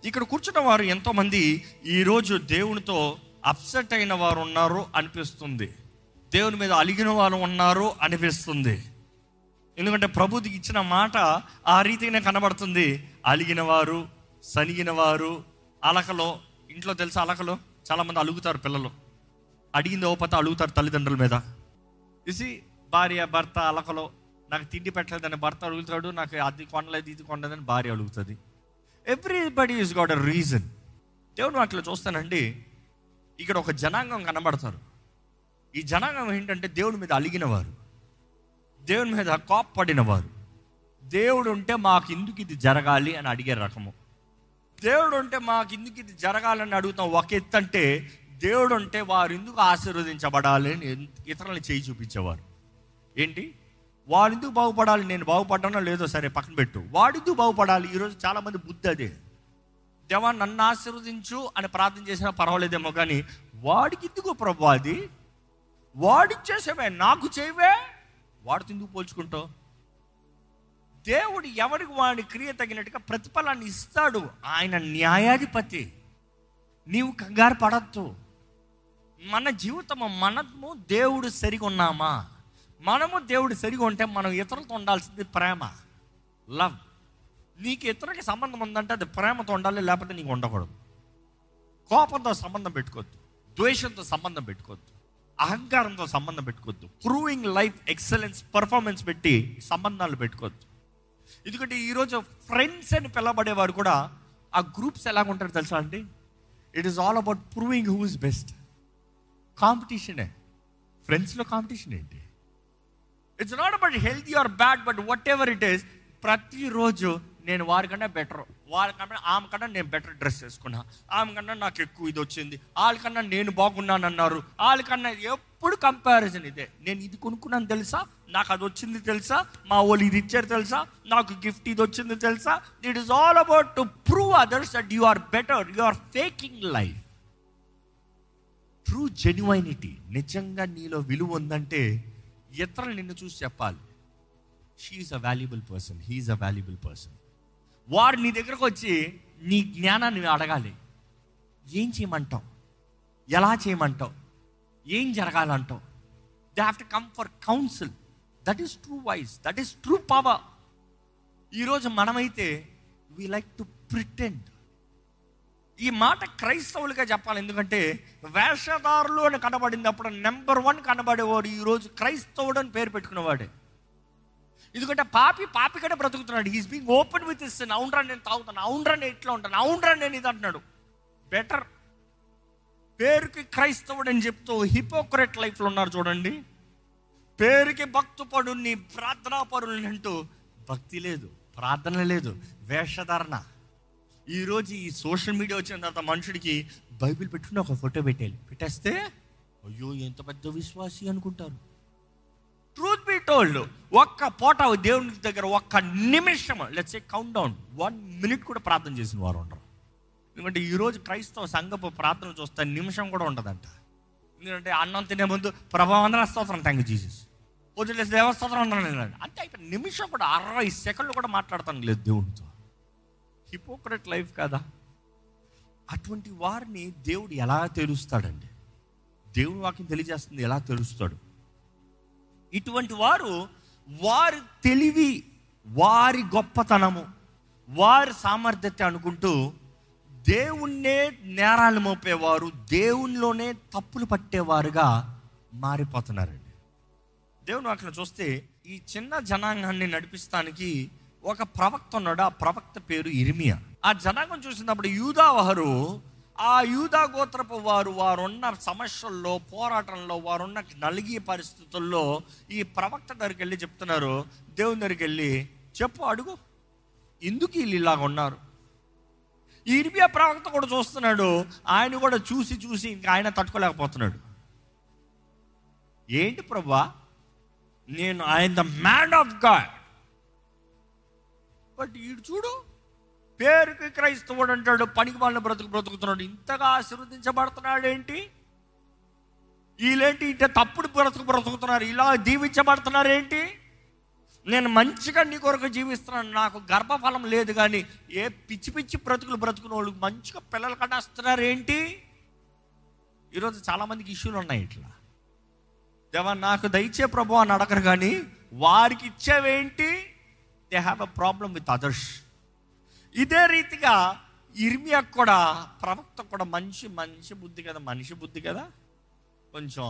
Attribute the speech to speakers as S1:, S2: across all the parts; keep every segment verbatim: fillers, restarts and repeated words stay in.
S1: ఇక్కడ కూర్చున్న వారు ఎంతోమంది ఈరోజు దేవునితో అప్సెట్ అయిన వారు ఉన్నారు అనిపిస్తుంది. దేవుని మీద అలిగిన వారు ఉన్నారు అనిపిస్తుంది. ఎందుకంటే ప్రభుకి ఇచ్చిన మాట ఆ రీతిగానే కనబడుతుంది. అలిగిన వారు, సనిగిన వారు, అలకలో, ఇంట్లో తెలుసా అలకలో చాలామంది అలుగుతారు. పిల్లలు అడిగింది ఓపత అలుగుతారు తల్లిదండ్రుల మీద. చూసి భార్య భర్త అలకలో, నాకు తిండి పెట్టలేదని భర్త అడుగుతాడు, నాకు అది కొనలేదు ఇది కొనలేదని భార్య అడుగుతుంది. Everybody is got a reason. దేవుని వాటిలో చూస్తానండి, ఇక్కడ ఒక జనాంగం కనబడతారు. ఈ జనాంగం ఏంటంటే దేవుడి మీద అలిగిన వారు, దేవుని మీద కోప్పడిన వారు. దేవుడు ఉంటే మాకు ఎందుకు ఇది జరగాలి అని అడిగే రకము. దేవుడు ఉంటే మాకు ఎందుకు ఇది జరగాలని అడుగుతాం ఒక ఎత్తు. అంటే దేవుడు ఉంటే వారు ఎందుకు ఆశీర్వదించబడాలి అని ఇతరులను చేయి చూపించేవారు. ఏంటి వాడు ఎందుకు బాగుపడాలి, నేను బాగుపడ్డానో లేదో సరే పక్కన పెట్టు, వాడు ఎందుకు బాగుపడాలి. ఈరోజు చాలామంది బుద్ధి అదే, దేవా నన్ను ఆశీర్వదించు అని ప్రార్థన చేసినా పర్వాలేదేమో, కానీ వాడికి ఎందుకు ప్రభు, అది వాడికి చేసేవే నాకు చేయవే, వాడితో ఎందుకు పోల్చుకుంటావు. దేవుడు ఎవరికి వాడి క్రియ తగినట్టుగా ప్రతిఫలాన్ని ఇస్తాడు. ఆయన న్యాయాధిపతి. నీవు కంగారు పడద్దు. మన జీవితము, మనము దేవుడు సరిగా ఉన్నామా, మనము దేవుడు సరిగా ఉంటే మనం ఇతరులతో ఉండాల్సింది ప్రేమ, లవ్. నీకు ఇతరులకి సంబంధం ఉందంటే అది ప్రేమతో ఉండాలి, లేకపోతే నీకు ఉండకూడదు. కోపంతో సంబంధం పెట్టుకోవద్దు, ద్వేషంతో సంబంధం పెట్టుకోవద్దు, అహంకారంతో సంబంధం పెట్టుకోవద్దు, ప్రూవింగ్ లైఫ్ ఎక్సలెన్స్ పర్ఫార్మెన్స్ పెట్టి సంబంధాలు పెట్టుకోవద్దు. ఎందుకంటే ఈరోజు ఫ్రెండ్స్ అని పిలవబడేవారు కూడా ఆ గ్రూప్స్ ఎలాగుంటారు తెలుసా అండి? It is all about proving who is best. కాంపిటీషనే. ఫ్రెండ్స్లో కాంపిటీషన్ ఏంటి? It's not about healthy or bad, but whatever it is, ప్రతిరోజు నేను వారికన్నా బెటర్, వారికన్నా ఆమె కన్నా నేను బెటర్ డ్రెస్ వేసుకున్నా, ఆమె కన్నా నాకు ఎక్కువ ఇది వచ్చింది, వాళ్ళకన్నా నేను బాగున్నాను అన్నారు, వాళ్ళకన్నా ఎప్పుడు కంపారిజన్ ఇదే. నేను ఇది కొనుక్కున్నాను తెలుసా, నాకు అది వచ్చింది తెలుసా, మా వాళ్ళు ఇది ఇచ్చారు తెలుసా, నాకు గిఫ్ట్ ఇది వచ్చింది తెలుసా. It is all about to prove others that you are better. You are faking life. True genuinity, నిజంగా నీలో విలువ ఉందంటే ఇతరులు నిన్ను చూసి చెప్పాలి, she is a valuable person, he is a valuable person. వారు నీ దగ్గరకు వచ్చి నీ జ్ఞానాన్ని అడగాలి. ఏం చేయమంటావు, ఎలా చేయమంటావు, ఏం జరగాలంటావు. They have to come for council. That is true voice, that is true power. ఈరోజు మనమైతే వీ లైక్ టు ప్రిటెండ్. ఈ మాట క్రైస్తవులుగా చెప్పాలి, ఎందుకంటే వేషధారులు అని కనబడినప్పుడు నెంబర్ వన్ కనబడేవాడు ఈరోజు క్రైస్తవుడు అని పేరు పెట్టుకునేవాడే. ఎందుకంటే పాపి పాపి కంటే బ్రతుకుతున్నాడు. He's being open with his sin. అవునరా నేను తాగుతాను, అవునరా నేను ఇట్లా ఉంటాను, అవునరా నేను ఇది అంటున్నాడు. బెటర్ పేరుకి క్రైస్తవుడు అని చెప్తూ హిపోక్రెట్ లైఫ్లో ఉన్నారు చూడండి. పేరుకి భక్తు పరుని, ప్రార్థనా పరుని అంటూ భక్తి లేదు, ప్రార్థన లేదు, వేషధారణ. ఈరోజు ఈ సోషల్ మీడియా వచ్చిన తర్వాత మనుషుడికి బైబిల్ పెట్టుకుని ఒక ఫోటో పెట్టేయాలి, పెట్టేస్తే అయ్యో ఎంత పెద్ద విశ్వాసి అనుకుంటారు. ట్రూత్ బి టోల్డ్, ఒక్క పూట దేవుని దగ్గర ఒక్క నిమిషం, let's say count down, one minute కూడా ప్రార్థన చేసిన వారు ఉండరు. ఎందుకంటే ఈరోజు క్రైస్తవ సంఘపు ప్రార్థన చూస్తే నిమిషం కూడా ఉండదంట. ఎందుకంటే అన్నం తినే ముందు ప్రభావందన స్తోత్రం, థ్యాంక్ యూ జీసస్, వదిలేసి దేవస్తోత్రం ఉండలేదు అంతే అయిపోయి. నిమిషం కూడా, అరవై సెకండ్లు కూడా మాట్లాడతాను లేదు దేవుడితో. హిపోక్రెట్ లైఫ్ కదా. అటువంటి వారిని దేవుడు ఎలా తెలుస్తాడండి? దేవుని వాక్యం తెలియజేస్తుంది ఎలా తెలుస్తాడు. ఇటువంటి వారు వారి తెలివి, వారి గొప్పతనము, వారి సామర్థ్యత అనుకుంటూ దేవుణ్ణే నేరాలు మోపేవారు, దేవునిలోనే తప్పులు పట్టేవారుగా మారిపోతున్నారండి. దేవుని వాక్యం చూస్తే ఈ చిన్న జనాంగాన్ని నడిపిస్తానికి ఒక ప్రవక్త ఉన్నాడు. ఆ ప్రవక్త పేరు ఇర్మియా. ఆ జనాంగం చూసినప్పుడు యూదా వారు, ఆ యూదా గోత్రపు వారు వారున్న సమస్యల్లో, పోరాటంలో, వారున్న నలిగే పరిస్థితుల్లో ఈ ప్రవక్త దగ్గరికి వెళ్ళి చెప్తున్నారు. దేవుని దగ్గరికి వెళ్ళి చెప్పు, అడుగు, ఎందుకు వీళ్ళు ఇలాగ ఉన్నారు. ఈ ఇర్మియా ప్రవక్త కూడా చూస్తున్నాడు. ఆయన కూడా చూసి చూసి ఇంకా ఆయన తట్టుకోలేకపోతున్నాడు. ఏంటి ప్రభువా, నేను ఆయన the man of God, but ఈడు చూడు పేరుకి క్రైస్తవుడు అంటాడు, పనికి వాళ్ళని బ్రతుకు బ్రతుకుతున్నాడు, ఇంతగా ఆశీర్వదించబడుతున్నాడు ఏంటి, వీళ్ళేంటి ఇంత తప్పుడు బ్రతుకు బ్రతుకుతున్నారు, ఇలా దీవించబడుతున్నారు ఏంటి. నేను మంచిగా నీ కొరకు జీవిస్తున్నాను, నాకు గర్భఫలం లేదు, కానీ ఏ పిచ్చి పిచ్చి బ్రతుకులు బ్రతుకున్న వాళ్ళు మంచిగా పిల్లలు కట్టేస్తున్నారు ఏంటి? ఈరోజు చాలామందికి ఇష్యూలు ఉన్నాయి ఇట్లా. దేవా నాకు దయచే ప్రభు అని అడగరు, కానీ వారికి ఇచ్చేవేంటి? They have a problem with others. ఇదే రీతిగా ఇర్మియా కూడా, ప్రవక్త కూడా మంచి మనిషి బుద్ధి కదా, మనిషి బుద్ధి కదా కొంచెం,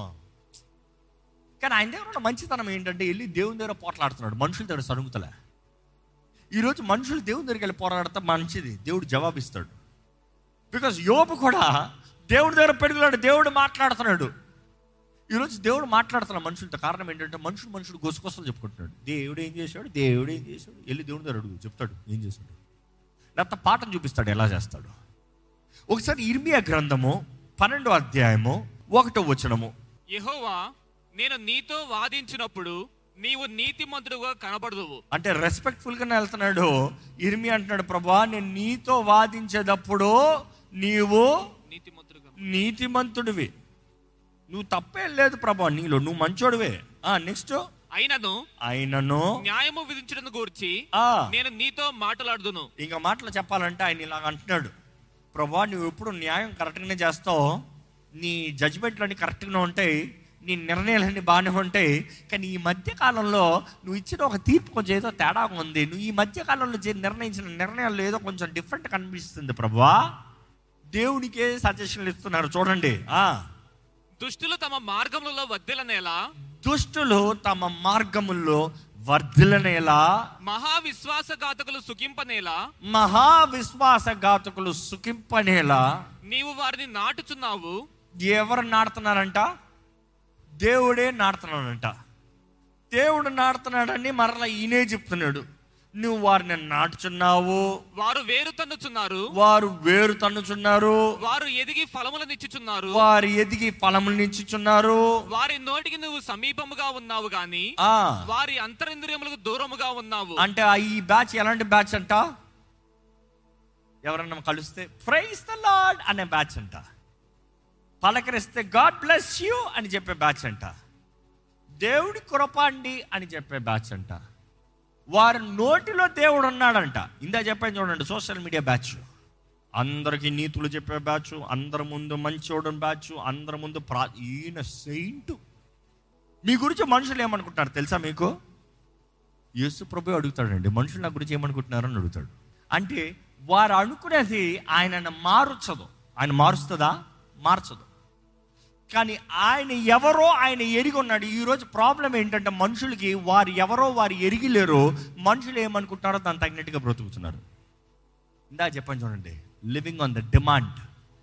S1: కానీ ఆయన దగ్గర ఉన్న మంచితనం ఏంటంటే వెళ్ళి దేవుని దగ్గర పోట్లాడుతున్నాడు, మనుషుల దగ్గర సరుగుతలే. ఈరోజు మనుషులు దేవుని దగ్గరికి వెళ్ళి పోరాడితే మంచిది, దేవుడు జవాబిస్తాడు. బికాజ్ యోబు కూడా దేవుడి దగ్గర పెరుగులాడు, దేవుడు మాట్లాడుతున్నాడు. ఈరోజు దేవుడు మాట్లాడుతున్నాడు మనుషులతో. కారణం ఏంటంటే మనుషులు మనుషులు గొసగొసలు చెప్పుకుంటున్నాడు. దేవుడు ఏం చేశాడు, దేవుడు ఏం చేశాడు, వెళ్ళి దేవుడి దగ్గర అడుగు, చెప్తాడు ఏం చేశాడు, లేకపోతే పాఠం చూపిస్తాడు ఎలా చేస్తాడు. ఒకసారి ఇర్మియా గ్రంథము పన్నెండో అధ్యాయము ఒకటో వచనము.
S2: యెహోవా, నేను నీతో వాదించినప్పుడు నీవు నీతిమంతుడుగా కనబడదువు.
S1: అంటే రెస్పెక్ట్ఫుల్ గానే వెళ్తున్నాడు. ఇర్మియా అంటున్నాడు, ప్రభువా నేను నీతో వాదించేటప్పుడు నీవు
S2: నీతిమంతుడుగా
S1: నీతిమంతుడివి, నువ్వు తప్పేం లేదు ప్రభువా నీలో, నువ్వు మంచోడివే. ఆ నెక్స్ట్,
S2: అయినను
S1: అయినను
S2: న్యాయము విధించడం గురించి నేను నీతో మాట్లాడుదును.
S1: ఇంకా మాటలు చెప్పాలంటే ఆయన ఇలాగ అంటున్నాడు, ప్రభువా నువ్వు ఎప్పుడు న్యాయం కరెక్ట్గానే చేస్తావు, నీ జడ్జిమెంట్లన్నీ కరెక్ట్గానే ఉంటాయి, నీ నిర్ణయాలన్నీ బాగానే ఉంటాయి, కానీ ఈ మధ్య కాలంలో నువ్వు ఇచ్చిన ఒక తీర్పు కొంచెం ఏదో తేడా ఉంది, నువ్వు ఈ మధ్య కాలంలో నిర్ణయించిన నిర్ణయాలు ఏదో కొంచెం డిఫరెంట్ కనిపిస్తుంది ప్రభువా. దేవునికే సజెషన్లు ఇస్తున్నారు చూడండి. ఆ
S2: దుష్టులు తమ మార్గములలో వర్ధిల్లనేలా
S1: దుష్టులు తమ మార్గముల్లో వర్ధిల్లనేలా,
S2: మహావిశ్వాసఘాతకులు సుఖింపనేలా
S1: మహావిశ్వాసఘాతకులు సుఖింపనేలా
S2: నీవు వారిని నాటుచున్నావు.
S1: ఎవరు నాడుతున్నారంట? దేవుడే నాడుతున్నాడంట. దేవుడు నాడుతున్నాడని మరలా ఈయనే చెప్తున్నాడు, నువ్వు వారిని నాటుచున్నావు,
S2: వారు వేరు తన్నుచున్నారు,
S1: వారు వేరు తన్నుచున్నారు,
S2: వారు ఎదిగి ఫలములను ఇచ్చుచున్నారు,
S1: వారు ఎదిగి ఫలములను ఇచ్చుచున్నారు,
S2: వారి నోటికి నువ్వు సమీపముగా ఉన్నావు గాని
S1: ఆ
S2: వారి అంతరింద్రియములకు దూరముగా ఉన్నావు.
S1: అంటే ఈ బ్యాచ్ ఎలాంటి బ్యాచ్ అంట? ఎవరన్నా కలిస్తే ప్రైజ్ ద లార్డ్ అనే బ్యాచ్ అంట, పలకరిస్తే గాడ్ బ్లెస్ యూ అని చెప్పే బ్యాచ్ అంట, దేవుడి కృప అండి అని చెప్పే బ్యాచ్ అంట, వారి నోటిలో దేవుడు ఉన్నాడంట. ఇందా చెప్పాను చూడండి, సోషల్ మీడియా బ్యాచ్, అందరికి నీతులు చెప్పే బ్యాచ్, అందరి ముందు మంచోడు బ్యాచ్, అందరి ముందు ప్రా ఈయన సెయింట్. మీ గురించి మనుషులు ఏమనుకుంటున్నారు తెలుసా మీకు? యేసు ప్రభు అడుగుతాడండి, మనుషులు నా గురించి ఏమనుకుంటున్నారని అడుగుతాడు. అంటే వారు అనుకునేది ఆయన మారుచ్చదు. ఆయన మారుస్తుందా? మార్చదు. కానీ ఆయన ఎవరో ఆయన ఎరిగి ఉన్నాడు. ఈరోజు ప్రాబ్లం ఏంటంటే మనుషులకి వారు ఎవరో వారు ఎరిగిలేరు, మనుషులు ఏమనుకుంటారో దాన్ని తగినట్టుగా బ్రతుకుతున్నారు. ఇందా చెప్పండి చూడండి, living on the demand,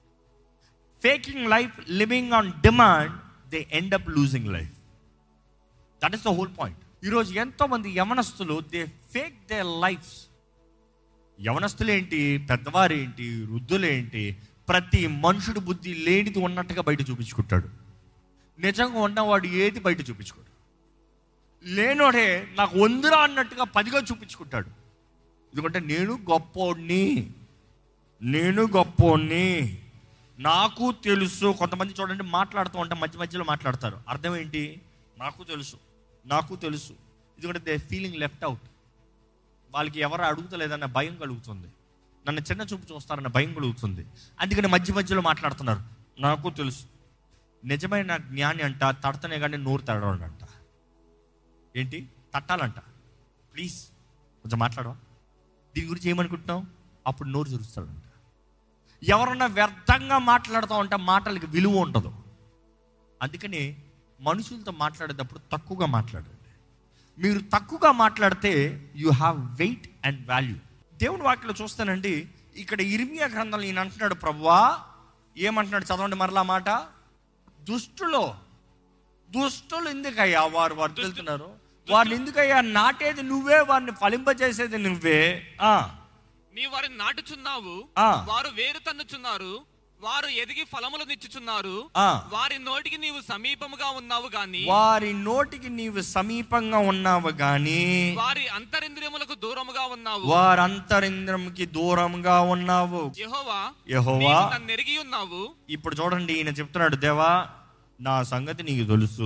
S1: faking life, living on demand, they end up losing life. That is the whole point. ఈరోజు ఎంతో మంది యవనస్తులు దే ఫేక్ దే లైఫ్స్. యవనస్తులేంటి, పెద్దవారేంటి, వృద్ధులేంటి, ప్రతి మనుషుడు బుద్ధి లేనిది ఉన్నట్టుగా బయట చూపించుకుంటాడు. నిజంగా ఉన్నవాడు ఏది బయట చూపించుకోడు. లేనోడే నాకు వందరా అన్నట్టుగా పదిగా చూపించుకుంటాడు. ఎందుకంటే నేను గొప్పోడిని, నేను గొప్పోడిని, నాకు తెలుసు. కొంతమంది చూడండి మాట్లాడుతూ ఉంటే మధ్య మధ్యలో మాట్లాడతారు. అర్థం ఏంటి? నాకు తెలుసు, నాకు తెలుసు. ఎందుకంటే దే ఫీలింగ్ లెఫ్ట్ అవుట్. వాళ్ళకి ఎవరు అడుగుతలేదన్న భయం కలుగుతుంది, నన్ను చిన్న చూపు చూస్తారన్న భయం కలుగుతుంది. అందుకని మధ్య మధ్యలో మాట్లాడుతున్నారు. నాకు తెలుసు. నిజమైన జ్ఞాని అంట తడతనే కానీ నోరు తడడంట. ఏంటి తట్టాలంట? ప్లీజ్ కొంచెం మాట్లాడవా, దీని గురించి ఏమనుకుంటున్నావు? అప్పుడు నోరు తెరుస్తాడంట. ఎవరన్నా వ్యర్థంగా మాట్లాడుతూ ఉంటే మాటలకి విలువ ఉండదు. అందుకని మనుషులతో మాట్లాడేటప్పుడు తక్కువగా మాట్లాడండి. మీరు తక్కువగా మాట్లాడితే you have weight and value. దేవుని వాక్యలో చూస్తానండి, ఇక్కడ ఇర్మియా గ్రంథంలో ఈయన అంటున్నాడు, ప్రభువా ఏమంటున్నాడు చదవండి మరలా మాట. దుష్టులో దుష్టులు ఎందుకయ్యా వారు వారు వెళ్తున్నారు, వారిని ఎందుకయ్యా నాటేది నువ్వే, వారిని ఫలింపజేసేది నువ్వే. ఆ
S2: నీ వారిని నాటుచున్నావు, వారు వేరు తన్నుచున్నారు, వారు ఎదిగి ఫలములను ఇచ్చుచున్నారు, వారి నోటికి నీవు సమీపముగా ఉన్నావు గాని
S1: వారి నోటికి నీవు సమీపంగా ఉన్నావు గాని
S2: వారి అంతరింద్రియములకు దూరముగా ఉన్నావు,
S1: వారి అంతరింద్రియముకి దూరంగా ఉన్నావు.
S2: యెహోవా
S1: యెహోవా
S2: నన్ను ఎరిగి ఉన్నావు.
S1: ఇప్పుడు చూడండి ఈయన చెప్తున్నాడు, దేవా నా సంగతి నీకు తెలుసు,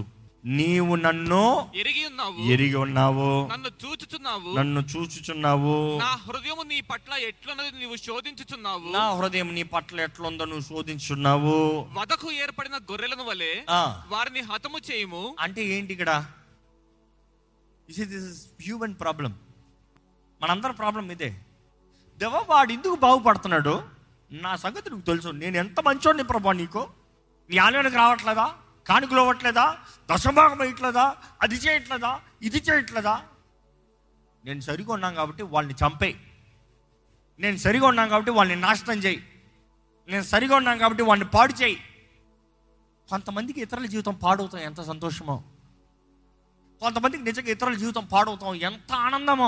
S1: నీవు నన్ను
S2: ఎరిగి ఉన్నావు
S1: ఎరిగి ఉన్నావు
S2: నన్ను చూచుచున్నావు
S1: నన్ను చూచుచున్నావు
S2: నా హృదయం నీ పట్ల ఎట్లున్నది నీవు శోధించుచున్నావు
S1: నా హృదయం నీ పట్ల ఎట్లుందో నువ్వు శోధించుచున్నావు.
S2: వధకు ఏర్పడిన గొర్రెలను వలె వారిని హతము చేయము. అంటే
S1: ఏంటి ఇక్కడ? This is human problem. మనందరి ప్రాబ్లం ఇదే. దేవా వాడు ఎందుకు బాగుపడుతున్నాడు? నా సంగతి నీకు తెలుసు. నేను ఎంత మంచోడిని ప్రభా, నీకు నీ ఆలయానికి రావట్లేదా, కానుకలు ఇవ్వట్లేదా, దశభాగం వేయట్లేదా, అది చేయట్లేదా, ఇది చేయట్లేదా? నేను సరిగా ఉన్నాను కాబట్టి వాళ్ళని చంపేయి, నేను సరిగా ఉన్నాను కాబట్టి వాళ్ళని నాశనం చేయి, నేను సరిగా ఉన్నాను కాబట్టి వాళ్ళని పాడు చేయి. కొంతమందికి ఇతరుల జీవితం పాడవుతాం ఎంత సంతోషమో, కొంతమందికి నిజంగా ఇతరుల జీవితం పాడవుతాం ఎంత ఆనందమో.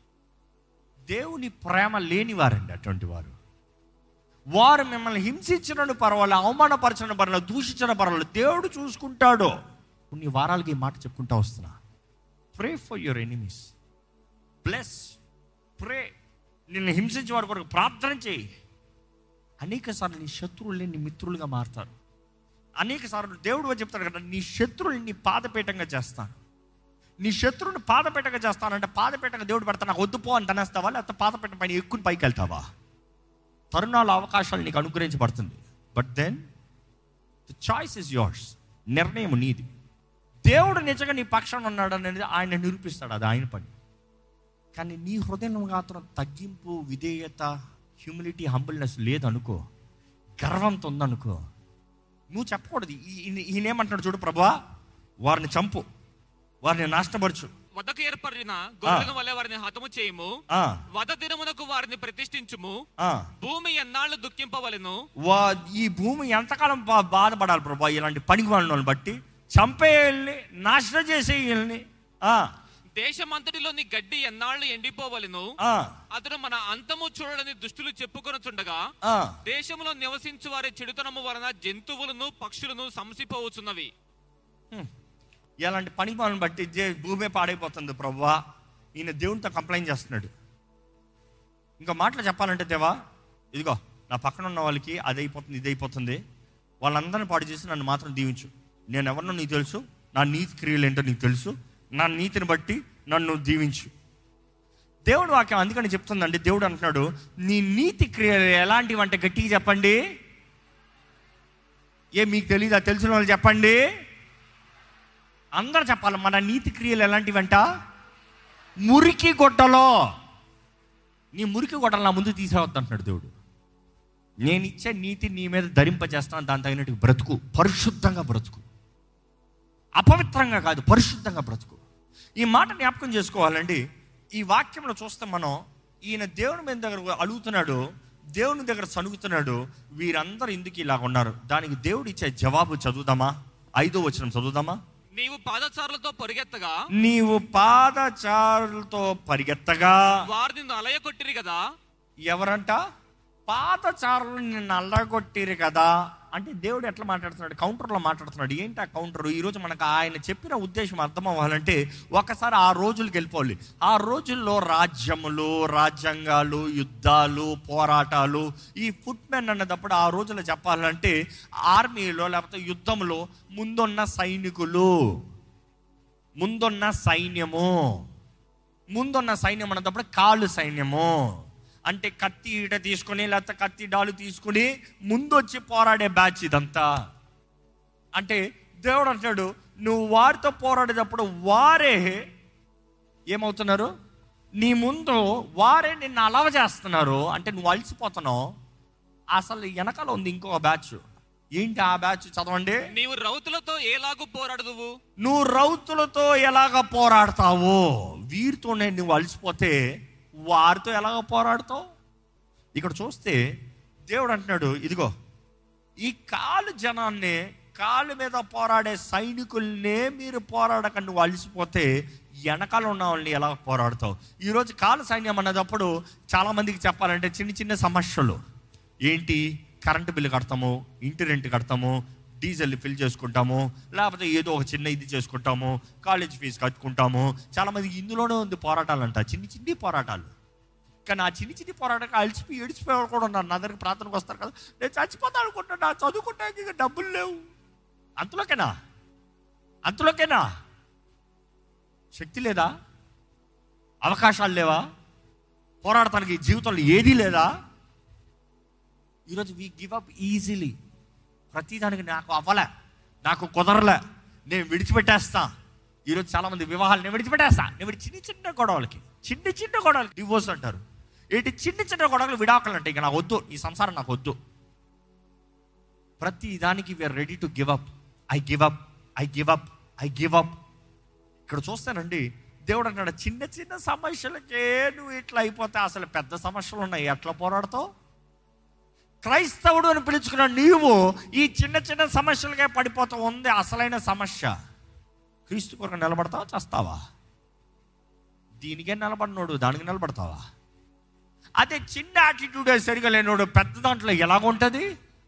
S1: దేవుని ప్రేమ లేని వారండి అటువంటి వారు. వారు మిమ్మల్ని హింసించిన పర్వాలేదు, అవమానపరచిన పర్వాలేదు, దూషించిన పర్వాలేదు, దేవుడు చూసుకుంటాడు. కొన్ని వారాలకి ఈ మాట చెప్పుకుంటా వస్తున్నా. Pray for your enemies, bless, pray. నిన్ను హింసించే వారి కొరకు ప్రార్థన చేయి. అనేక సార్లు నీ శత్రువుల్ని నీ మిత్రులుగా మారుతారు. అనేక సార్లు దేవుడు చెప్తాడు కదా, నీ శత్రువుల్ని నీ పాదపీఠంగా చేస్తాను. నీ శత్రువుని పాదపీఠంగా చేస్తానంటే పాదపీఠంగా దేవుడు పెడతా, నాకు వద్దు పో అని తనేస్తావా, లేకపోతే పాదపీఠం పైన ఎక్కుని పైకి వెళ్తావా? తరుణాలు, అవకాశాలు నీకు అనుగ్రహించబడుతుంది. But then the choice is yours. నిర్ణయం నీది. దేవుడు నిజంగా నీ పక్షాన ఉన్నాడు అనేది ఆయన నిరూపిస్తాడు, అది ఆయన పని. కానీ నీ హృదయంలో మాత్రం తగ్గింపు, విధేయత, హ్యూమిలిటీ, హంబుల్నెస్ లేదనుకో, గర్వంతో ఉందనుకో, నువ్వు చెప్పకూడదు. ఈయనేమంటున్నాడు చూడు, ప్రభువా వారిని చంపు, వారిని నాశనపరచు,
S2: వధకు ఏర్పడిన గొర్రెల వలె వారిని హతము చేయము, వధ దినమునకు వారిని ప్రతిష్ఠించుము, భూమి ఎన్నాళ్ళు దుఃఖింపవలెను.
S1: ఈ భూమి ఎంతకాలం బాధపడాలి ప్రభా ఇలాంటి పనికి వాళ్ళని బట్టి? చంపేయాలని, నాశనం చేసేయాలని.
S2: దేశమంతటిలోని గడ్డి ఎన్నాళ్ళు ఎండిపోవలెను. అతను మన అంతము చూడని దుష్టులు చెప్పుకొనుచుండగా దేశంలో నివసించు వారి చెడుతనము వలన జంతువులను పక్షులను సంసిపోవచ్చున్నవి.
S1: ఇలాంటి పని పనులను బట్టి భూమి పాడైపోతుంది ప్రభువా. ఈయన దేవునితో కంప్లైంట్ చేస్తున్నాడు. ఇంకా మాటలు చెప్పాలంటే, దేవా ఇదిగో నా పక్కన ఉన్న వాళ్ళకి అది అయిపోతుంది, ఇది అయిపోతుంది, వాళ్ళందరినీ పాడు చేసి నన్ను మాత్రం దీవించు. నేను ఎవరినో నీకు తెలుసు, నా నీతి క్రియలు ఏంటో నీకు తెలుసు, నా నీతిని బట్టి నన్ను దీవించు. దేవుడు వాక్యం అందుకని చెప్తుందండి. దేవుడు అంటున్నాడు, నీ నీతి క్రియలు ఎలాంటివి అంటే గట్టిగా చెప్పండి. ఏ మీకు తెలియదా? తెలిసిన వాళ్ళు చెప్పండి. అందరూ చెప్పాలి. మన నీతి క్రియలు ఎలాంటివంట? మురికి గొడ్డలో. నీ మురికి గొడ్డలు నా ముందు తీసేవద్దు అంటున్నాడు దేవుడు. నేను ఇచ్చే నీతి నీ మీద ధరింపజేస్తాను, దాని తగినట్టు బ్రతుకు, పరిశుద్ధంగా బ్రతుకు, అపవిత్రంగా కాదు, పరిశుద్ధంగా బ్రతుకు. ఈ మాట జ్ఞాపకం చేసుకోవాలండి. ఈ వాక్యంలో చూస్తే మనం, ఈయన దేవుని మీద దగ్గర అడుగుతున్నాడు, దేవుని దగ్గర సనుగుతున్నాడు, వీరందరూ ఎందుకు ఇలాగ ఉన్నారు? దానికి దేవుడు ఇచ్చే జవాబు చదువుదామా? ఐదో వచనం చదువుదామా?
S2: నీవు పాదచారులతో పరిగెత్తగా
S1: నీవు పాదచారులతో పరిగెత్తగా
S2: వారు నిన్ను అలయగొట్టిరి కదా.
S1: ఎవరంట? పాదచారులు నిన్ను అల్లగొట్టిరు కదా. అంటే దేవుడు ఎట్లా మాట్లాడుతున్నాడు? కౌంటర్లో మాట్లాడుతున్నాడు. ఏంటి ఆ కౌంటర్? ఈరోజు మనకు ఆయన చెప్పిన ఉద్దేశం అర్థం అవ్వాలంటే ఒకసారి ఆ రోజులకు వెళ్ళిపోవాలి. ఆ రోజుల్లో రాజ్యములు, రాజ్యాంగాలు, యుద్ధాలు, పోరాటాలు, ఈ ఫుట్ మెన్ అన్నదప్పుడు ఆ రోజుల్లో చెప్పాలంటే ఆర్మీలో లేకపోతే యుద్ధంలో ముందున్న సైనికులు, ముందున్న సైన్యము, ముందున్న సైన్యం అన్నదప్పుడు కాళ్ళు సైన్యము. అంటే కత్తి ఈట తీసుకొని లేకపోతే కత్తి డాలు తీసుకుని ముందు వచ్చి పోరాడే బ్యాచ్ ఇదంతా. అంటే దేవుడు అంటాడు, నువ్వు వారితో పోరాడేటప్పుడు వారే ఏమవుతున్నారు? నీ ముందు వారే నిన్ను అలవ చేస్తున్నారు. అంటే నువ్వు అలసిపోతున్నావు. అసలు వెనకాల ఉంది ఇంకో బ్యాచ్. ఏంటి ఆ బ్యాచ్? చదవండి.
S2: నీవు రౌతులతో ఎలాగూ పోరాడదువు.
S1: నువ్వు రౌతులతో ఎలాగ పోరాడతావు? వీరితోనే నువ్వు అలసిపోతే వారితో ఎలాగ పోరాడతావు? ఇక్కడ చూస్తే దేవుడు అంటున్నాడు, ఇదిగో ఈ కాలు జనాన్ని, కాలు మీద పోరాడే సైనికుల్నే మీరు పోరాడక నువ్వు అలసిపోతే వెనకాల ఉన్న వాళ్ళని ఎలా పోరాడతావు? ఈరోజు కాలు సైన్యం అన్నదప్పుడు చాలామందికి చెప్పాలంటే చిన్న చిన్న సమస్యలు. ఏంటి? కరెంటు బిల్లు కడతాము, ఇంటి రెంట్ కడతాము, డీజిల్ ఫిల్ చేసుకుంటాము, లేకపోతే ఏదో ఒక చిన్న ఇది చేసుకుంటాము, కాలేజ్ ఫీజు కట్టుకుంటాము. చాలామందికి ఇందులోనే ఉంది పోరాటాలంట, చిన్ని చిన్ని పోరాటాలు. కానీ ఆ చిన్ని చిన్ని పోరాటాలు అలిసిపోయి ఏడిచిపోయేవాళ్ళు కూడా ఉన్నారు. నా దగ్గర ప్రార్థనకు వస్తారు కదా, నేను చచ్చిపోతా అనుకుంటున్నా, చదువుకుంటానికి డబ్బులు లేవు. అంతలోకేనా? అంతలోకేనా? శక్తి లేదా? అవకాశాలు లేవా? పోరాడటానికి జీవితంలో ఏదీ లేదా? ఈరోజు వీ గివ్ అప్ ఈజీలీ. ప్రతిదానికి నాకు అవ్వలే, నాకు కుదరలే, నేను విడిచిపెట్టేస్తా. ఈరోజు చాలామంది వివాహాలు నేను విడిచిపెట్టేస్తా, నేను విడి చిన్న చిన్న గొడవలకి చిన్న చిన్న గొడవలకి డివోర్స్ అంటారు. ఏంటి చిన్న చిన్న గొడవలు విడాకులు అంటే ఇక నాకు వద్దు, ఈ సంసారం నాకు వద్దు. ప్రతి దానికి we are ready to give up. I give up, I give up, I give up. ఇక్కడ చూస్తానండి, దేవుడు అంటాడు చిన్న చిన్న సమస్యలకే నువ్వు ఇట్లా అయిపోతే అసలు పెద్ద సమస్యలు ఉన్నాయి, ఎట్లా పోరాడతావు? క్రైస్తవుడు అని పిలుచుకున్న నీవు ఈ చిన్న చిన్న సమస్యలకే పడిపోతావు. ఉంది అసలైన సమస్య. క్రీస్తు కొరకు నిలబడతావా, చేస్తావా? దీనికే నిలబడినోడు దానికి నిలబడతావా? అదే చిన్న యాటిట్యూడ్ సరిగా లేనోడు పెద్ద దాంట్లో ఎలాగుంటుంది?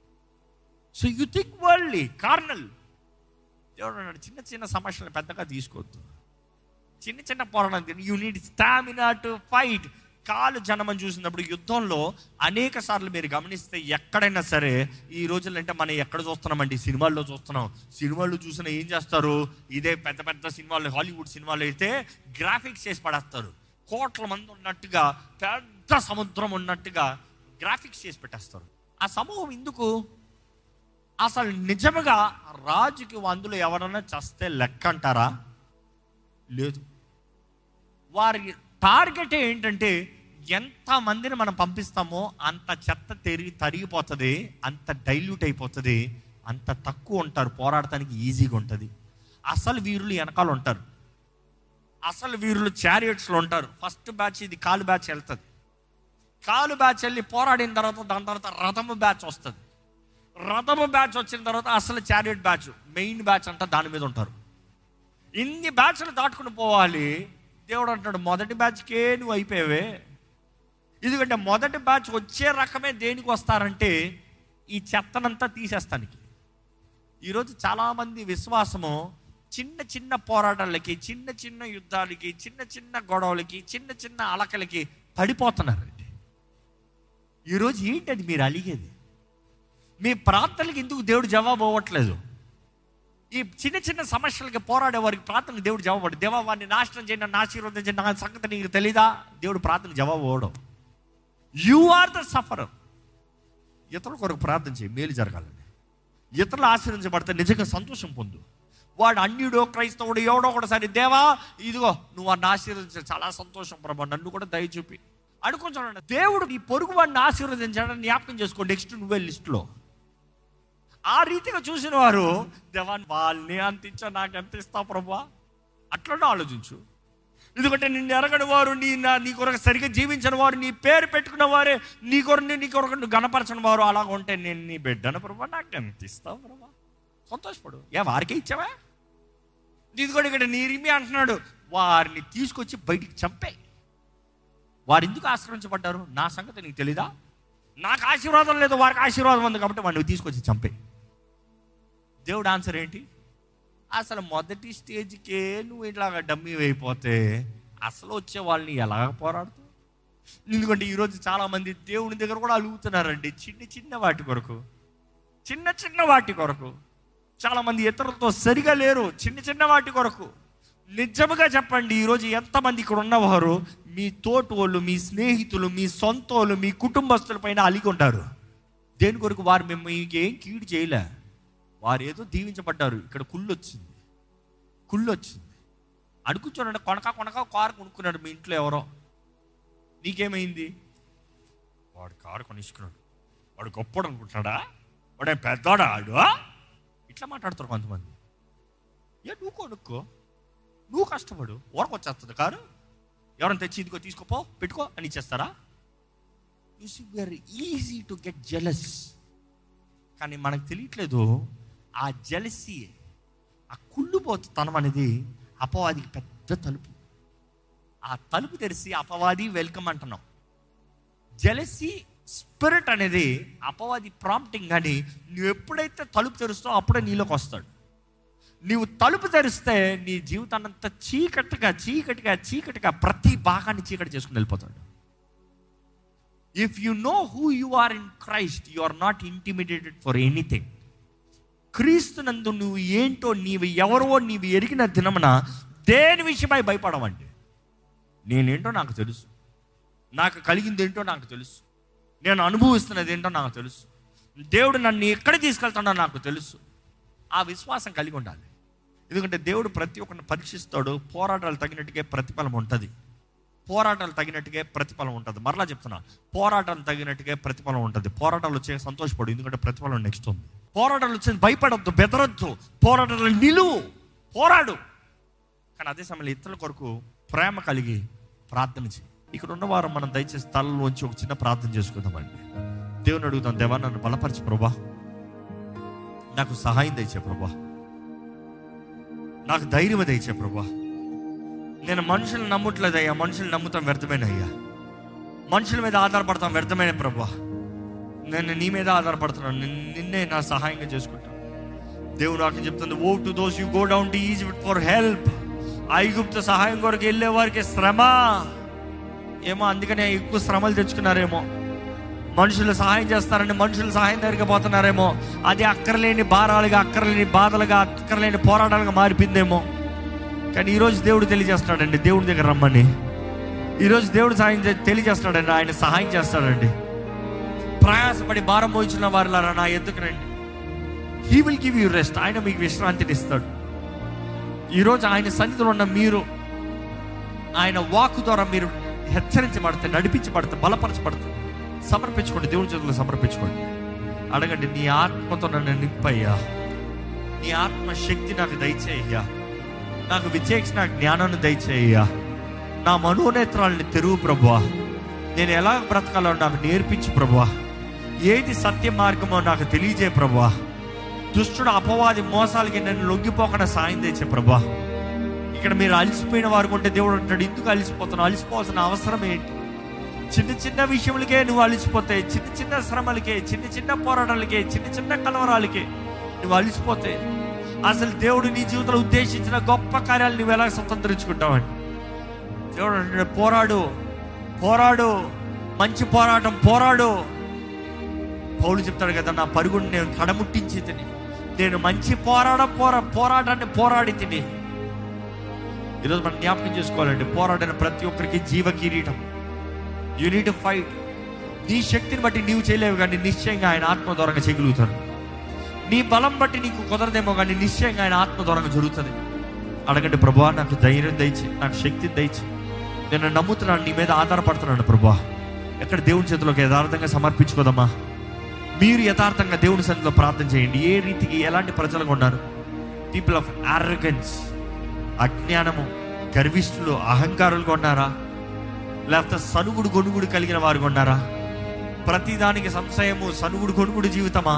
S1: So you think worldly, carnal. దేవుడు అన్నాడు చిన్న చిన్న సమస్యలను పెద్దగా తీసుకోవద్దు. చిన్న చిన్న పోరాటం. You need stamina to fight. కాలు జనమని చూసినప్పుడు యుద్ధంలో అనేక సార్లు మీరు గమనిస్తే ఎక్కడైనా సరే ఈ రోజుల్లో అంటే మనం ఎక్కడ చూస్తున్నామండి, సినిమాల్లో చూస్తున్నాం. సినిమాల్లో చూసినా ఏం చేస్తారు, ఇదే పెద్ద పెద్ద సినిమాలు, హాలీవుడ్ సినిమాలు అయితే గ్రాఫిక్స్ చేసి పడేస్తారు. కోట్ల మంది ఉన్నట్టుగా, పెద్ద సముద్రం ఉన్నట్టుగా గ్రాఫిక్స్ చేసి పెట్టేస్తారు. ఆ సమూహం ఎందుకు? అసలు నిజంగా రాజుకి అందులో ఎవరన్నా చస్తే లెక్క అంటారా? లేదు. వారి టార్గెట్ ఏంటంటే ఎంతమందిని మనం పంపిస్తామో అంత చెత్త తెరిగి తరిగిపోతుంది, అంత డైల్యూట్ అయిపోతుంది, అంత తక్కువ ఉంటారు, పోరాడటానికి ఈజీగా ఉంటుంది. అసలు వీరులు వెనకాల ఉంటారు, అసలు వీరులు చారియట్స్లో ఉంటారు. ఫస్ట్ బ్యాచ్ ఇది కాలు బ్యాచ్ వెళ్తుంది. కాలు బ్యాచ్ వెళ్ళి పోరాడిన తర్వాత దాని తర్వాత రథము బ్యాచ్ వస్తుంది. రథము బ్యాచ్ వచ్చిన తర్వాత అసలు చారియట్ బ్యాచ్, మెయిన్ బ్యాచ్ అంతా దాని మీద ఉంటారు. ఇన్ని బ్యాచ్లు దాటుకుని పోవాలి. దేవుడు అంటాడు మొదటి బ్యాచ్కే నువ్వు అయిపోయావే. ఎందుకంటే మొదటి బ్యాచ్ వచ్చే రకమే దేనికి వస్తారంటే ఈ చెత్తనంతా తీసేస్తానికి. ఈరోజు చాలామంది విశ్వాసము చిన్న చిన్న పోరాటాలకి, చిన్న చిన్న యుద్ధాలకి, చిన్న చిన్న గొడవలకి, చిన్న చిన్న అలకలకి పడిపోతున్నారండి. ఈరోజు ఏంటది మీరు అలిగేది? మీ ప్రార్థనలకు ఎందుకు దేవుడు జవాబు అవ్వట్లేదు? ఈ చిన్న చిన్న సమస్యలకి పోరాడే వారికి ప్రార్థనకు దేవుడు జవాబు. దేవా వారిని నాశనం చేయండి, నన్ను ఆశీర్వదించండి, నా సంగతి నీకు తెలీదా? దేవుడు ప్రార్థనకు జవాబు అవ్వడం. You are the sufferer. ఇతరుల కొరకు ప్రార్థన చేయి, మేలు జరగాలని. ఇతరులు ఆశీర్వదించబడితే నిజంగా సంతోషం పొందు. వాడు అన్యుడో క్రైస్తవుడు ఎవడో కూడా సరే, దేవా ఇదిగో నువ్వు వాడిని ఆశీర్వదించ, చాలా సంతోషం ప్రభా, నన్ను కూడా దయ చూపి అనుకుంటాడు. దేవుడు ఈ పొరుగు వాడిని ఆశీర్వదించాడని జ్ఞాపకం చేసుకో. నెక్స్ట్ నువ్వే లిస్టులో. ఆ రీతిగా చూసిన వారు దేవా వాళ్ళని అంత ఇచ్చా, నాకు ఎంత ఇస్తావు ప్రభా అట్లనే ఆలోచించు. ఎందుకంటే నిన్ను ఎరగని వారు, నీ నా నీ కొరకు సరిగ్గా జీవించిన వారు, నీ పేరు పెట్టుకున్న వారే నీ కొరకు నీ కొరకు నువ్వు గణపరచని వారు అలాగ ఉంటే నేను నీ బిడ్డను ప్రభా నాకు ఎంత ఇస్తావు ప్రభా, సంతోషపడు. ఏ వారికే ఇచ్చావా? ఇది కూడా ఇక్కడ నీరిమి అంటున్నాడు, వారిని తీసుకొచ్చి బయటికి చంపే. వారు ఎందుకు ఆశ్రయించబడ్డారు? నా సంగతి నీకు తెలీదా? నాకు ఆశీర్వాదం లేదు, వారికి ఆశీర్వాదం ఉంది కాబట్టి వాడిని తీసుకొచ్చి చంపే. దేవుడు ఆన్సర్ ఏంటి? అసలు మొదటి స్టేజ్కే నువ్వు ఇట్లాగా డమ్మీ అయిపోతే అసలు వచ్చే వాళ్ళని ఎలాగ పోరాడుతావు? ఎందుకంటే ఈరోజు చాలామంది దేవుని దగ్గర కూడా అలుగుతున్నారండి, చిన్న చిన్న వాటి కొరకు, చిన్న చిన్న వాటి కొరకు. చాలామంది ఇతరులతో సరిగా లేరు, చిన్న చిన్న వాటి కొరకు. నిజముగా చెప్పండి, ఈరోజు ఎంతమంది ఇక్కడ ఉన్నవారు మీ తోటి వాళ్ళు, మీ స్నేహితులు, మీ సొంత వాళ్ళు, మీ కుటుంబస్తుల పైన అలిగి ఉంటారు. దేని కొరకు? వారు మేము మీకేం కీడు చేయలే, వారు ఏదో దీవించబడ్డారు. ఇక్కడ కుళ్ళు వచ్చింది, కుళ్ళు వచ్చింది. అడుగుతున్నాడు, కొనక కొనక కారు కొనుక్కున్నాడు మీ ఇంట్లో ఎవరో. నీకేమైంది? వాడు కారు కొనిసుకున్నాడు, వాడు గొప్పడు అనుకుంటున్నాడా, వాడే పెద్దవాడా ఆడు, ఇట్లా మాట్లాడతారు కొంతమంది. ఏ నువ్వు కొనుక్కో, నువ్వు కష్టపడు, ఊరకు వచ్చేస్తుంది కారు, ఎవరైనా తెచ్చి ఇదిగో తీసుకోపో పెట్టుకో అని ఇచ్చేస్తారా? You see very easy to get jealous. కానీ మనకు తెలియట్లేదు, ఆ జెలసీ, ఆ కుళ్ళుపోతుతనం అనేది అపవాదికి పెద్ద తలుపు. ఆ తలుపు తెరిచి అపవాది వెల్కమ్ అంటున్నాం. జెలసీ స్పిరిట్ అనేది అపవాది ప్రాంప్టింగ్. కానీ నువ్వు ఎప్పుడైతే తలుపు తెరుస్తావో అప్పుడే నీలోకి వస్తాడు. నీవు తలుపు తెరిస్తే నీ జీవితాన్ని అంతా చీకటిగా చీకటిగా చీకటిగా ప్రతి భాగాన్ని చీకటి చేసుకుని వెళ్ళిపోతాడు. If you know who you are in Christ, you are not intimidated for anything. క్రీస్తునందు నువ్వు ఏంటో, నీవు ఎవరో నీవు ఎరిగిన దినమున దేని విషయమై భయపడవండి. నేనేంటో నాకు తెలుసు, నాకు కలిగింది ఏంటో నాకు తెలుసు, నేను అనుభవిస్తున్నది ఏంటో నాకు తెలుసు, దేవుడు నన్ను ఎక్కడ తీసుకెళ్తాడో నాకు తెలుసు. ఆ విశ్వాసం కలిగి ఉండాలి. ఎందుకంటే దేవుడు ప్రతి ఒక్కరిని పరీక్షిస్తాడు. పోరాటాలు తగినట్టుగా ప్రతిఫలం ఉంటుంది. పోరాటాలు తగినట్టుగా ప్రతిఫలం ఉంటుంది. మరలా చెప్తున్నా, పోరాటాలు తగినట్టుగా ప్రతిఫలం ఉంటుంది. పోరాటాలు వచ్చే సంతోషపడు, ఎందుకంటే ప్రతిఫలం నెక్స్ట్ ఉంది. పోరాటాలు వచ్చేది భయపడద్దు, బెదరద్దు. పోరాటాలు నిలువు, పోరాడు. కానీ అదే సమయంలో ఇతరుల కొరకు ప్రేమ కలిగి ప్రార్థన చేయి. ఇక్కడ ఉన్నవారు మనం దయచేసి తలలోంచి ఒక చిన్న ప్రార్థన చేసుకుందామండి. దేవుని అడుగుతాం, దేవా నన్ను బలపరిచి ప్రభా, నాకు సహాయం దయచే ప్రభా, నాకు ధైర్యం దయచే ప్రభా. నేను మనుషులు నమ్మట్లేదయ్యా, మనుషులు నమ్ముతాం వ్యర్థమేనయ్యా, మనుషుల మీద ఆధారపడతాం వ్యర్థమైన ప్రభా. నేను నీ మీద ఆధారపడుతున్నాను, నిన్నే నా సహాయంగా చేసుకుంటాను. దేవుడు నాకు చెప్తుంది, woe to those you go down to Egypt for help. ఐగుప్తు సహాయం కొరకు వెళ్ళే వారికి శ్రమ ఏమో, అందుకనే ఎక్కువ శ్రమలు తెచ్చుకున్నారేమో. మనుషులు సహాయం చేస్తారని మనుషులు సహాయం దగ్గరికి పోతున్నారేమో. అది అక్కర్లేని భారాలుగా, అక్కర్లేని బాధలుగా, అక్కర్లేని పోరాటాలుగా మారిపోయిందేమో. కానీ ఈరోజు దేవుడు తెలియజేస్తాడండి, దేవుడి దగ్గర రమ్మని. ఈరోజు దేవుడు సహాయం తెలియజేస్తాడండి, ఆయన సహాయం చేస్తాడండి. ప్రయాసపడి భారం మోయించిన వారిలారా నా ఎద్దుకు రండి, he will give you rest. ఆయన మీకు విశ్రాంతిని ఇస్తాడు. ఈరోజు ఆయన సన్నిధిలో ఉన్న మీరు, ఆయన వాక్కు ద్వారా మీరు హెచ్చరించబడితే, నడిపించబడితే, బలపరచబడితే సమర్పించుకోండి. దేవుని చేతుల్లో సమర్పించుకోండి. అడగండి, నీ ఆత్మతో నన్ను నింపయ్యా, నీ ఆత్మ శక్తి నాకు దయచేయ్యా, నాకు విచేక్షణ జ్ఞానాన్ని దయచేయ్యా, నా మనోనేత్రాలని తెరువు ప్రభువా, నేను ఎలా బ్రతకాలో నాకు నేర్పించు ప్రభువా, ఏది సత్య మార్గమో నాకు తెలియజే ప్రభువా, దుష్టుడు అపవాది మోసాలకి నేను లొంగిపోకుండా సాయం తెచ్చే ప్రభువా. ఇక్కడ మీరు అలసిపోయిన వారు ఉంటే దేవుడు అంటాడు, ఎందుకు అలసిపోతున్నావు? అలసిపోవాల్సిన అవసరం ఏంటి? చిన్న చిన్న విషయములకే నువ్వు అలసిపోతే, చిన్న చిన్న శ్రమలకే, చిన్న చిన్న పోరాటాలకే, చిన్న చిన్న కలవరాలకే నువ్వు అలసిపోతే అసలు దేవుడు నీ జీవితంలో ఉద్దేశించిన గొప్ప కార్యాలు నువ్వు ఎలా స్వతంత్రించుకుంటావండి? దేవుడు అంటే పోరాడు, పోరాడు, మంచి పోరాటం పోరాడు. పౌలు చెప్తాడు కదా, నా పరుగుని నేను కడముట్టించి తిని, నేను మంచి పోరాటం పోరా పోరాటాన్ని పోరాడి తిని. ఈరోజు మనం జ్ఞాపకం చేసుకోవాలండి, పోరాడిన ప్రతి ఒక్కరికి జీవ కిరీటం. You need to fight. నీ శక్తిని బట్టి నీవు చేయలేవు, కానీ నిశ్చయంగా ఆయన ఆత్మ ద్వారంగా చేయగలుగుతాడు. నీ బలం బట్టి నీకు కుదరదేమో, కానీ నిశ్చయంగా ఆయన ఆత్మ ద్వారంగా జరుగుతుంది. అడగండి, ప్రభువా నాకు ధైర్యం దయచి, నాకు శక్తిని దయచి, నేను నమ్ముతున్నాను, నీ మీద ఆధారపడుతున్నాను ప్రభువా. ఎక్కడ దేవుని చేతిలోకి యథార్థంగా సమర్పించుకోదమ్మా. మీరు యథార్థంగా దేవుని సన్నిధిలో ప్రార్థన చేయండి. ఏ రీతికి ఎలాంటి ప్రజలుగా ఉన్నారు? పీపుల్ ఆఫ్ ఆర్రగెన్స్, అజ్ఞానము, గర్విష్ఠులు, అహంకారులుగా ఉన్నారా? లేకపోతే సనుగుడు గొనుగుడు కలిగిన వారుగా ఉన్నారా? ప్రతిదానికి సంశయము, సనుగుడు గొనుగుడు జీవితమా?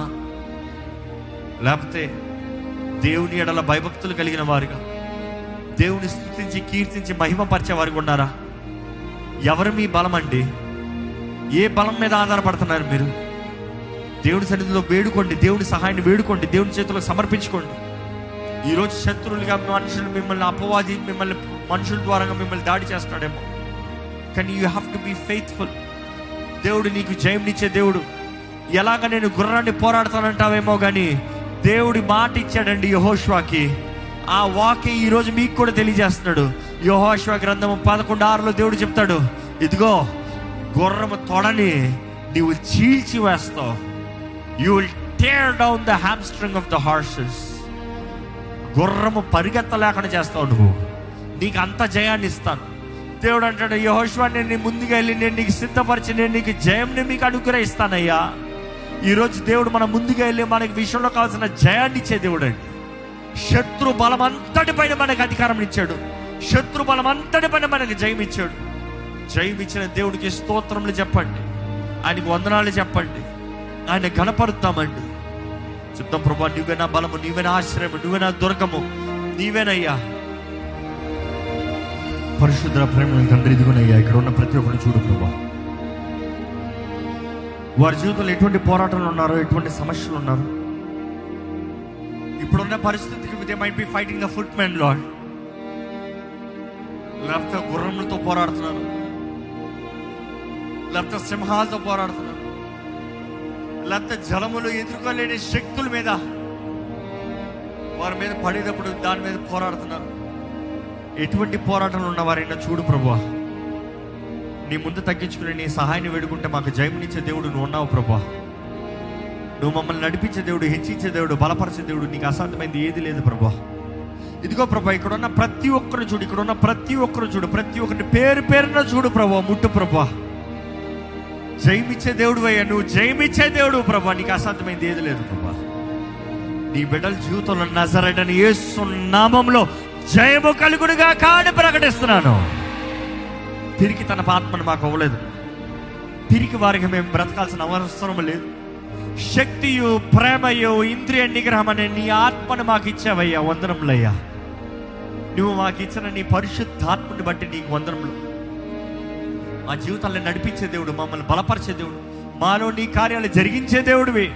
S1: లేకపోతే దేవుని ఎడల భయభక్తులు కలిగిన వారుగా, దేవుని స్తుతించి కీర్తించి మహిమపరిచే వారుగా ఉన్నారా? ఎవరు మీ బలం అండి? ఏ బలం మీద ఆధారపడుతున్నారు మీరు? దేవుని సన్నిధిలో వేడుకోండి, దేవుని సహాయాన్ని వేడుకోండి, దేవుని చేతుల్లో సమర్పించుకోండి. ఈరోజు శత్రువులుగా మనుషులు మిమ్మల్ని, అపవాది మిమ్మల్ని మనుషుల ద్వారా మిమ్మల్ని దాడి చేస్తాడేమో, కానీ you have to be faithful. దేవుడు నీకు జయంనిచ్చే దేవుడు. ఎలాగ నేను గుర్రాన్ని పోరాడతానంటావేమో, కానీ దేవుడి మాట ఇచ్చాడండి యెహోషువకి. ఆ వాక్య ఈరోజు మీకు కూడా తెలియజేస్తున్నాడు. యెహోషువ గ్రంథము పదకొండు ఆరులో దేవుడు చెప్తాడు, ఇదిగో గుర్రము తొడని నీవు చీల్చి వేస్తావు. You will tear down the hamstring of the horses. గుర్రము పరిగెత్తలేకుండా చేస్తావు నువ్వు. నీకు అంత జయాన్ని ఇస్తాను. దేవుడు అంటాడు, యెహోషువ నేను ముందుగా వెళ్ళి నేను నీకు సిద్ధపరిచి నేను నీకు జయంని మీకు అనుగ్రహిస్తానయ్యా. ఈరోజు దేవుడు మన ముందుగా వెళ్ళి మనకి విషయంలో కావాల్సిన జయాన్ని ఇచ్చే దేవుడు అండి. శత్రు బలం అంతటి పైన మనకు అధికారం ఇచ్చాడు. శత్రు బలం అంతటి పైన మనకి జయం ఇచ్చాడు. జయం ఇచ్చిన దేవుడికి స్తోత్రములు చెప్పండి, ఆయనకు వందనాలు చెప్పండి, ఆయన ఘనపరుద్దామండి. చెప్తాం, ప్రభా నువ్వే నా బలము, నీవే నా ఆశ్రయము, నువ్వే నా దుర్గము, నీవేనయ్యా. పరిశుద్ధ ప్రేమ తండ్రి, ఇదిగోనయ్యా ఇక్కడ ఉన్న ప్రతి ఒక్కరిని చూడు ప్రభా. వారి జీవితంలో ఎటువంటి పోరాటాలు ఉన్నారో, ఎటువంటి సమస్యలు ఉన్నారో, ఇప్పుడున్న పరిస్థితికి they might be fighting the foot man lord. లేకపోతే గుర్రములతో పోరాడుతున్నారు, లేకపోతే సింహాలతో పోరాడుతున్నారు, లేకపోతే జలములు ఎదుర్కోలేని శక్తుల మీద వారి మీద పడేటప్పుడు దాని మీద పోరాడుతున్నారు. ఎటువంటి పోరాటంలో ఉన్నవారైనా చూడు ప్రభువా, నీ ముందు తగ్గించుకుని నీ సహాయాన్ని వేడుకుంటే మాకు జయమునిచ్చే దేవుడు నువ్వు ఉన్నావు ప్రభువా. నువ్వు మమ్మల్ని నడిపించే దేవుడు, హెచ్చించే దేవుడు, బలపరిచే దేవుడు. నీకు అసాధ్యమైంది ఏది లేదు ప్రభువా. ఇదిగో ప్రభా, ఇక్కడ ఉన్న ప్రతి ఒక్కరు చూడు, ఇక్కడ ఉన్న ప్రతి ఒక్కరు చూడు, ప్రతి ఒక్కరిని పేరు పేరున చూడు ప్రభువా, ముట్టు ప్రభువా. జయమిచ్చే దేవుడు అయ్యా, నువ్వు జయమిచ్చే దేవుడు ప్రభువా. నీకు అసాధ్యమైంది ఏది లేదు ప్రభువా. నీ బిడ్డల జీవితంలో నజరేయుడైన యేసు నామములో జయము కలుగునుగా కాని ప్రకటిస్తున్నాను. తిరిగి తన ఆత్మను మాకు అవ్వలేదు, తిరిగి వారికి మేము బ్రతకాల్సిన అవసరం లేదు. శక్తియు ప్రేమయు ఇంద్రియ నిగ్రహం అనే నీ ఆత్మను మాకు ఇచ్చావయ్యా, వందనములయ్యా. నువ్వు మాకు ఇచ్చిన నీ పరిశుద్ధాత్మని బట్టి నీకు వందనములు. మా జీవితాలను నడిపించే దేవుడు, మమ్మల్ని బలపరిచే దేవుడు, మాలో నీ కార్యాలు జరిగించే దేవుడివి.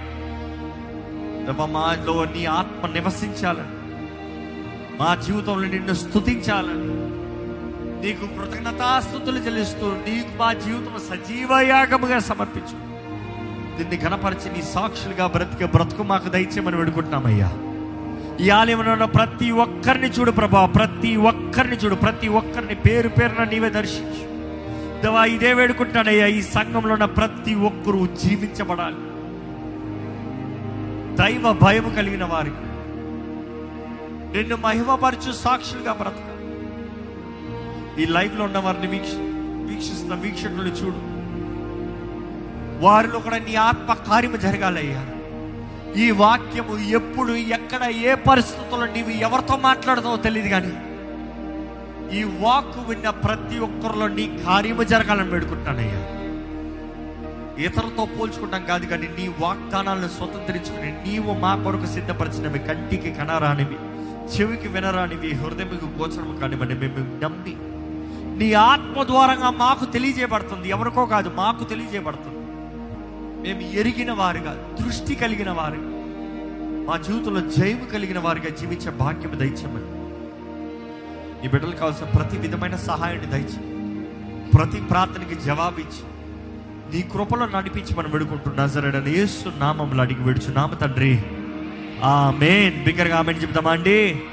S1: మాలో నీ ఆత్మ నివసించాలని, మా జీవితంలో నిన్ను స్తుతించాలని, నీకు కృతజ్ఞతాస్తుతులు చెల్లిస్తూ నీకు మా జీవితం సజీవ యాగముగా సమర్పించు. దీన్ని ఘనపరిచి నీ సాక్షులుగా బ్రతికే బ్రతుకు మాకు దయచేయమని వేడుకుంటున్నామయ్యా. ఈ ఆలయంలో ఉన్న ప్రతి ఒక్కరిని చూడు ప్రభా, ప్రతి ఒక్కరిని చూడు, ప్రతి ఒక్కరిని పేరు పేరున నీవే దర్శించు దేవా. ఇదే వేడుకుంటున్నానయ్యా, ఈ సంఘంలో ఉన్న ప్రతి ఒక్కరూ జీవించబడాలి. దైవ భయం కలిగిన వారికి, నిన్ను మహిమపరచు సాక్షులుగా బ్రతక. ఈ లైవ్ లో ఉన్న వారిని వీక్ష వీక్షిస్తున్న వీక్షకులు చూడు, వారిలో కూడా నీ ఆత్మ కార్యము జరగాలయ్యా. ఈ వాక్యము ఎప్పుడు, ఎక్కడ, ఏ పరిస్థితుల్లో నీవు ఎవరితో మాట్లాడతావో తెలియదు, కానీ ఈ వాక్కు విన్న ప్రతి ఒక్కరిలో నీ కార్యము జరగాలని వేడుకుంటానయ్యా. ఇతరులతో పోల్చుకుంటాం కాదు, కానీ నీ వాగ్దానాలను స్వతంత్రించుకుని నీవు మా కొరకు సిద్ధపరిచినవి, కంటికి కనరానివి, చెవికి వినరానివి, హృదయకు గోచరము కానివ్వండి మేము నమ్మి నీ ఆత్మ ద్వారంగా మాకు తెలియజేయబడుతుంది. ఎవరికో కాదు, మాకు తెలియజేయబడుతుంది. మేము ఎరిగిన వారుగా, దృష్టి కలిగిన వారుగా, మా జీవితంలో జయము కలిగిన వారిగా జీవించే భాగ్యం దయచేయమని, నీ బిడ్డలు కావాల్సిన ప్రతి విధమైన సహాయాన్ని దయచి, ప్రతి ప్రార్థనకి జవాబిచ్చి నీ కృపలో నడిపించి మనం వేడుకుంటున్న నజరేయుడైన యేసు నామములో అడిగి వేడుచున్నాము తండ్రి, ఆమేన్. బిగ్గరగా ఆమేన్ చెప్తామా అండి?